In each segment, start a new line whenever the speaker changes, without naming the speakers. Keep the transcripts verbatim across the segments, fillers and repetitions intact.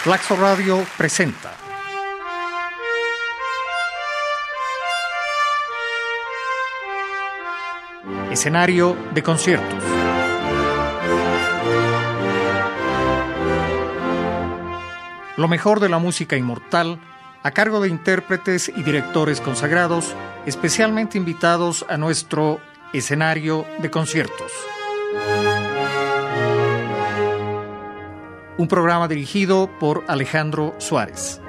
Flaxo Radio presenta Escenario de conciertos. Lo mejor de la música inmortal a cargo de intérpretes y directores consagrados, especialmente invitados a nuestro escenario de conciertos. Un programa dirigido por Alejandro Suárez.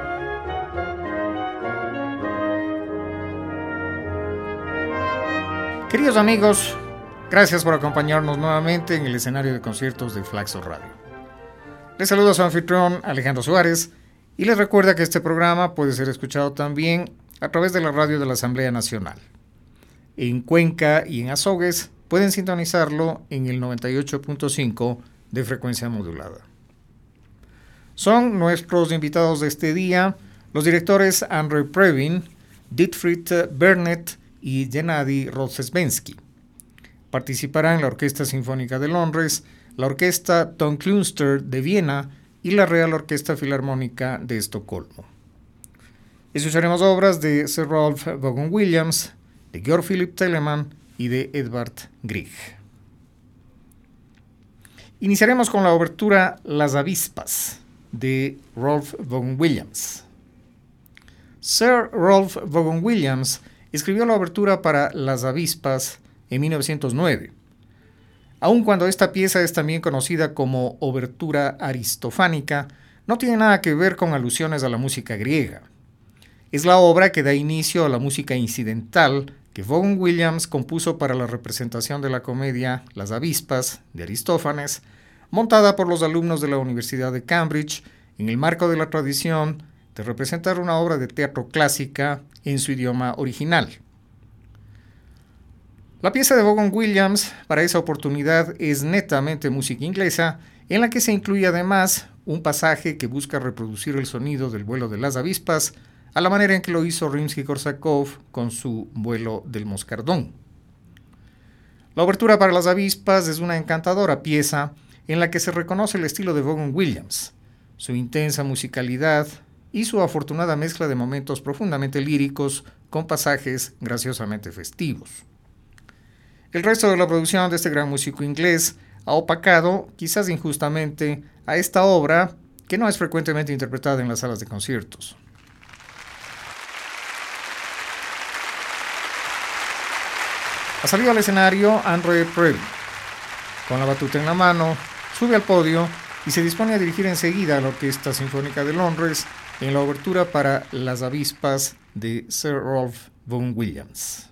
Queridos amigos, gracias por acompañarnos nuevamente en el escenario de conciertos de Flaxo Radio. Les saluda su anfitrión Alejandro Suárez y les recuerda que este programa puede ser escuchado también a través de la radio de la Asamblea Nacional. En Cuenca y en Azogues pueden sintonizarlo en el noventa y ocho punto cinco de frecuencia modulada. Son nuestros invitados de este día los directores Andrei Previn, Dietfried Burnett y Gennady Rozhesvensky. Participarán la Orquesta Sinfónica de Londres, la Orquesta Tonklunster de Viena y la Real Orquesta Filarmónica de Estocolmo. Escucharemos obras de Sir Rolf Vaughan Williams, de Georg Philipp Telemann y de Edvard Grieg. Iniciaremos con la obertura Las Avispas, de Rolf Vaughan Williams. Sir Rolf Vaughan Williams escribió la obertura para Las Avispas en mil novecientos nueve, aun cuando esta pieza es también conocida como obertura aristofánica, no tiene nada que ver con alusiones a la música griega. Es la obra que da inicio a la música incidental que Vaughan Williams compuso para la representación de la comedia Las Avispas de Aristófanes, montada por los alumnos de la Universidad de Cambridge en el marco de la tradición de representar una obra de teatro clásica en su idioma original. La pieza de Vaughan Williams para esa oportunidad es netamente música inglesa, en la que se incluye además un pasaje que busca reproducir el sonido del vuelo de las avispas a la manera en que lo hizo Rimsky-Korsakov con su vuelo del moscardón. La obertura para las avispas es una encantadora pieza en la que se reconoce el estilo de Vaughan Williams, su intensa musicalidad y su afortunada mezcla de momentos profundamente líricos con pasajes graciosamente festivos. El resto de la producción de este gran músico inglés ha opacado, quizás injustamente, a esta obra que no es frecuentemente interpretada en las salas de conciertos. Ha salido al escenario Andrei Previn. Con la batuta en la mano, sube al podio y se dispone a dirigir enseguida a la Orquesta Sinfónica de Londres en la obertura para Las Avispas de Sir Rolf Vaughan Williams.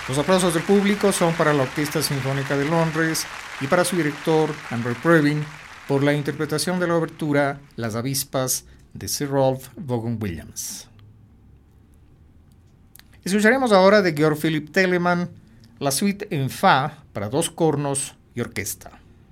Los aplausos del público son para la Orquesta Sinfónica de Londres y para su director, André Previn, por la interpretación de la obertura Las avispas de Sir Rolf Vaughan Williams. Escucharemos ahora de Georg Philipp Telemann la suite en Fa para dos cornos y orquesta.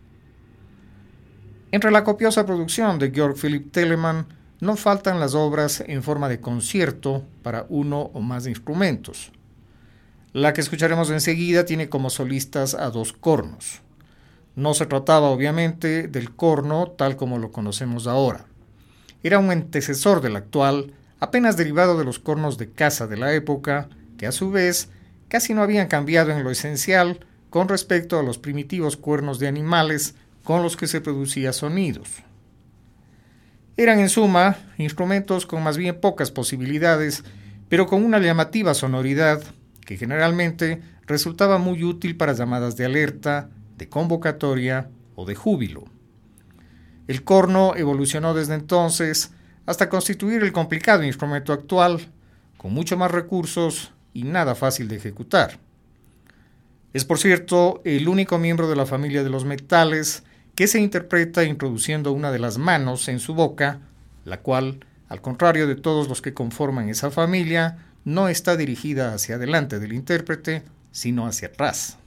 Entre la copiosa producción de Georg Philipp Telemann no faltan las obras en forma de concierto para uno o más instrumentos. La que escucharemos enseguida tiene como solistas a dos cornos. No se trataba obviamente del corno tal como lo conocemos ahora. Era un antecesor del actual, apenas derivado de los cornos de caza de la época, que a su vez casi no habían cambiado en lo esencial con respecto a los primitivos cuernos de animales con los que se producía sonidos. Eran en suma instrumentos con más bien pocas posibilidades, pero con una llamativa sonoridad que generalmente resultaba muy útil para llamadas de alerta, de convocatoria o de júbilo. El corno evolucionó desde entonces hasta constituir el complicado instrumento actual, con mucho más recursos y nada fácil de ejecutar. Es, por cierto, el único miembro de la familia de los metales que se interpreta introduciendo una de las manos en su boca, la cual, al contrario de todos los que conforman esa familia, no está dirigida hacia adelante del intérprete, sino hacia atrás.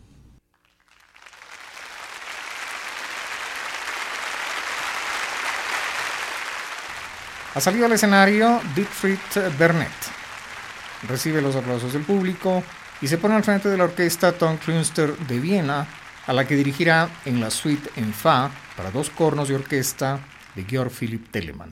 Ha salido al escenario Dietfried Bernet. Recibe los aplausos del público y se pone al frente de la orquesta Tonkünstler de Viena, a la que dirigirá en la suite en Fa para dos cornos y orquesta de Georg Philipp Telemann.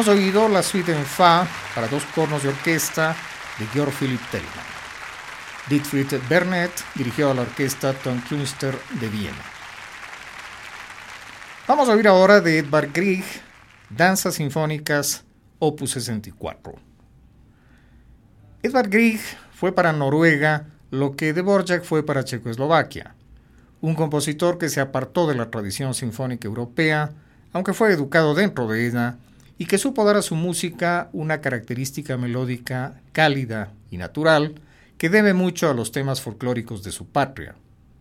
Hemos oído la suite en Fa para dos cornos de orquesta de Georg Philipp Telemann. Dietrich Bernet dirigió a la orquesta Tonkünstler de Viena. Vamos a oír ahora de Edvard Grieg, Danzas Sinfónicas, opus sesenta y cuatro. Edvard Grieg fue para Noruega lo que Dvorak fue para Checoslovaquia, un compositor que se apartó de la tradición sinfónica europea, aunque fue educado dentro de ella, y que supo dar a su música una característica melódica cálida y natural que debe mucho a los temas folclóricos de su patria.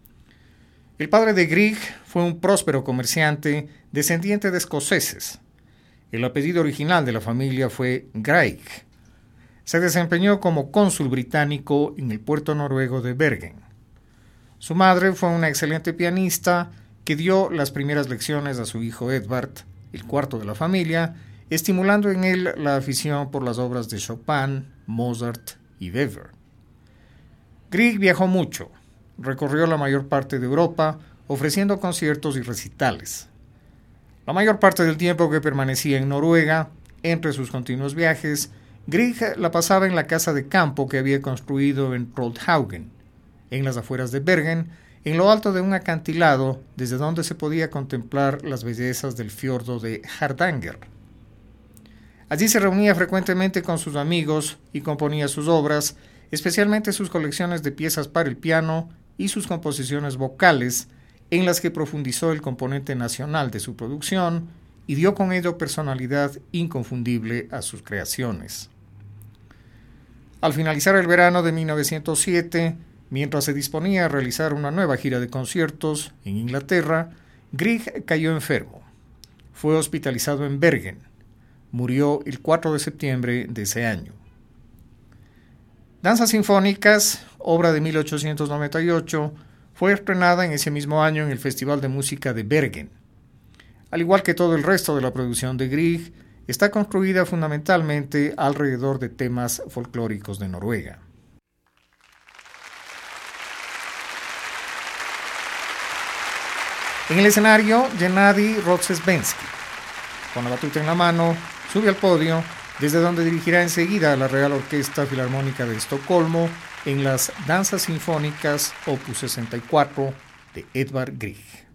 El padre de Grieg fue un próspero comerciante descendiente de escoceses. El apellido original de la familia fue Greig. Se desempeñó como cónsul británico en el puerto noruego de Bergen. Su madre fue una excelente pianista que dio las primeras lecciones a su hijo Edvard, el cuarto de la familia, estimulando en él la afición por las obras de Chopin, Mozart y Weber. Grieg viajó mucho, recorrió la mayor parte de Europa, ofreciendo conciertos y recitales. La mayor parte del tiempo que permanecía en Noruega, entre sus continuos viajes, Grieg la pasaba en la casa de campo que había construido en Trollhaugen, en las afueras de Bergen, en lo alto de un acantilado desde donde se podía contemplar las bellezas del fiordo de Hardanger. Allí se reunía frecuentemente con sus amigos y componía sus obras, especialmente sus colecciones de piezas para el piano y sus composiciones vocales, en las que profundizó el componente nacional de su producción y dio con ello personalidad inconfundible a sus creaciones. Al finalizar el verano de mil novecientos siete, mientras se disponía a realizar una nueva gira de conciertos en Inglaterra, Grieg cayó enfermo. Fue hospitalizado en Bergen. Murió el cuatro de septiembre de ese año. Danzas Sinfónicas, obra de mil ochocientos noventa y ocho, fue estrenada en ese mismo año en el Festival de Música de Bergen. Al igual que todo el resto de la producción de Grieg, está construida fundamentalmente alrededor de temas folclóricos de Noruega. En el escenario, Gennady Rodzensky, con la batuta en la mano, sube al podio, desde donde dirigirá enseguida a la Real Orquesta Filarmónica de Estocolmo en las Danzas Sinfónicas opus sesenta y cuatro de Edvard Grieg.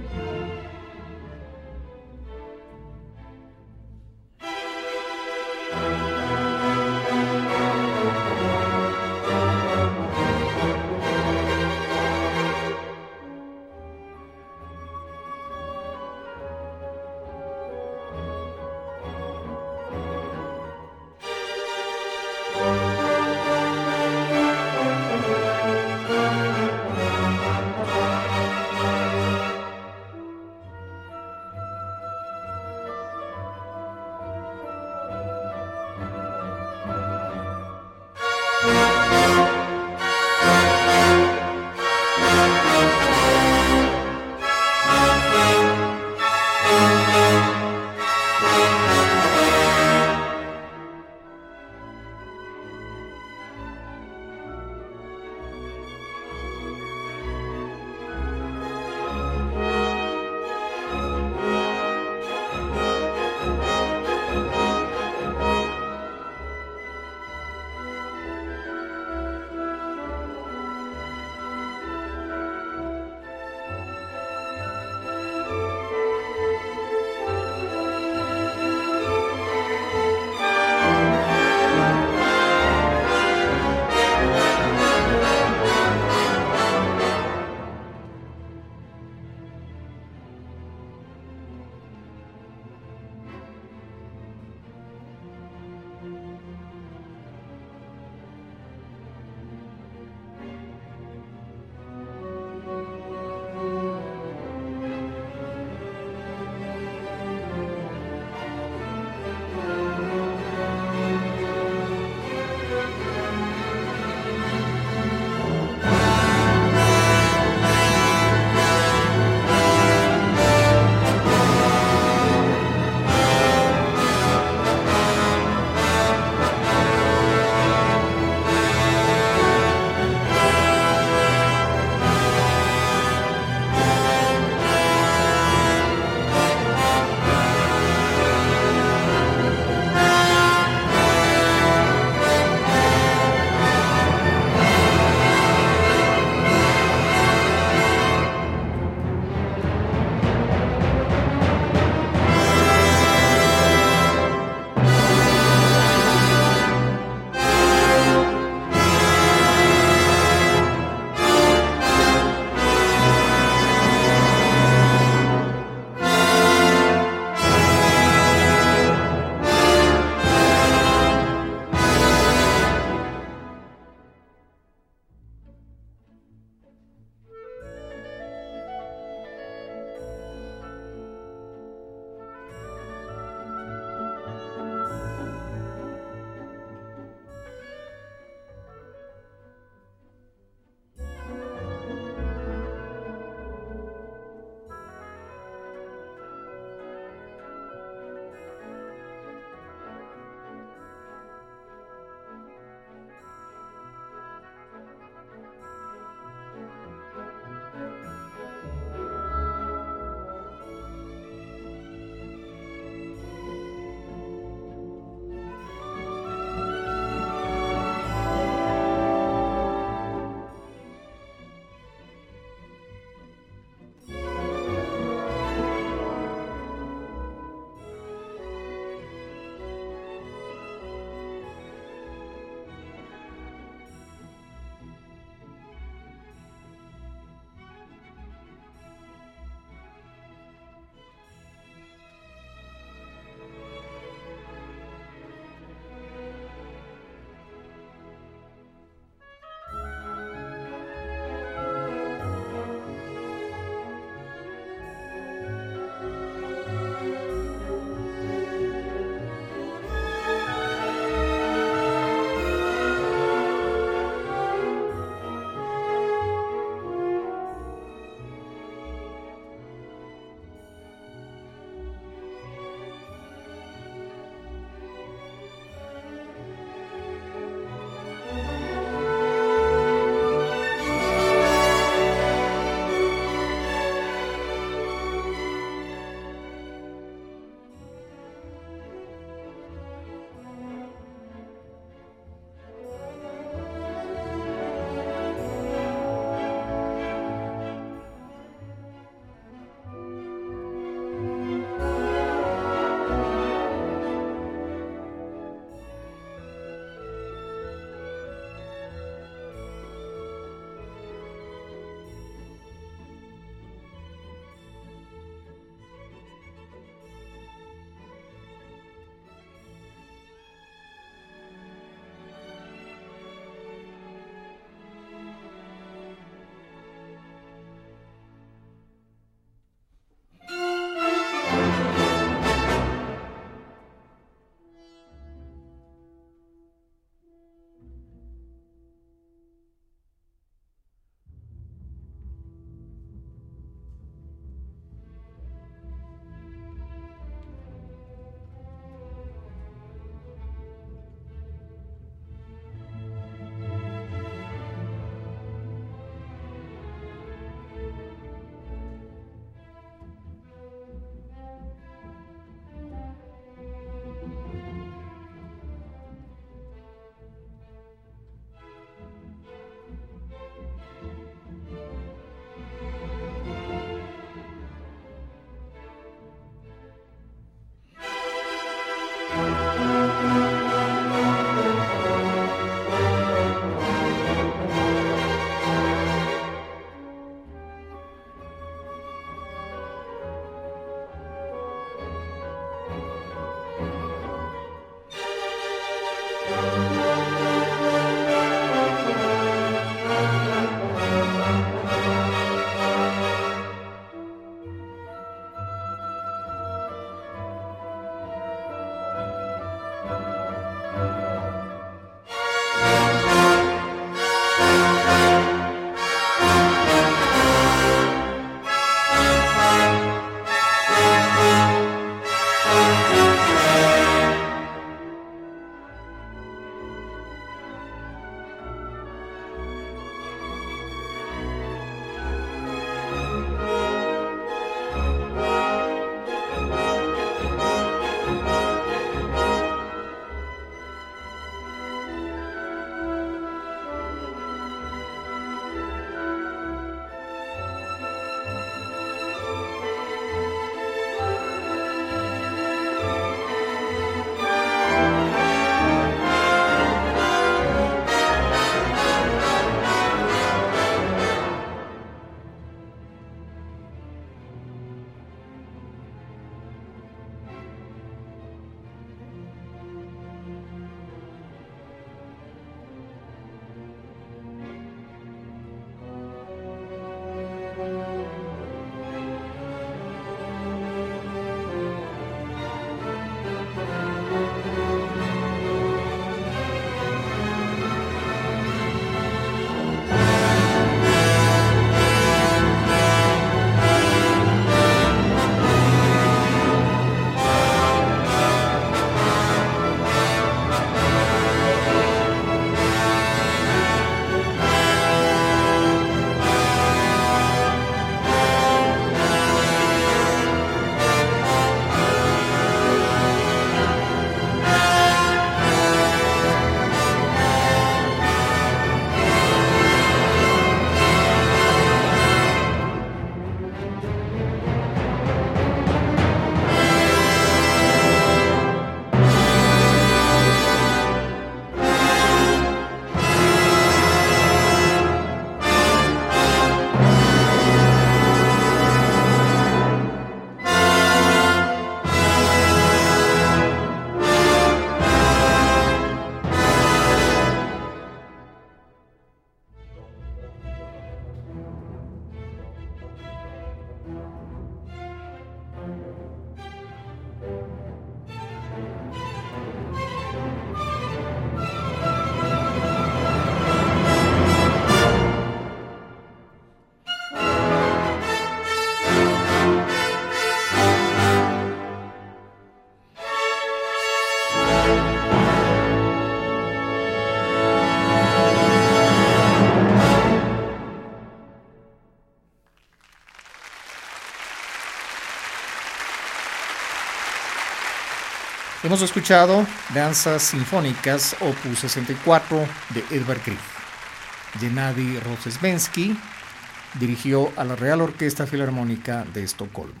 Hemos escuchado Danzas Sinfónicas opus sesenta y cuatro de Edvard Grieg. Gennady Rozhdestvensky dirigió a la Real Orquesta Filarmónica de Estocolmo.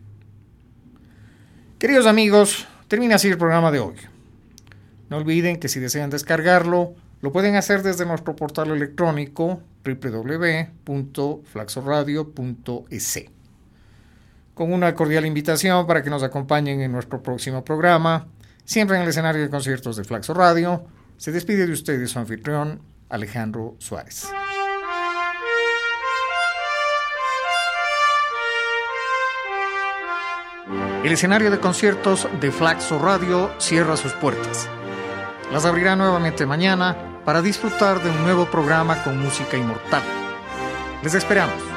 Queridos amigos, termina así el programa de hoy. No olviden que si desean descargarlo, lo pueden hacer desde nuestro portal electrónico doble u doble u doble u punto flaxoradio punto e s. Con una cordial invitación para que nos acompañen en nuestro próximo programa, siempre en el escenario de conciertos de Flaxo Radio, se despide de ustedes su anfitrión, Alejandro Suárez. El escenario de conciertos de Flaxo Radio cierra sus puertas. Las abrirá nuevamente mañana para disfrutar de un nuevo programa con música inmortal. Les esperamos.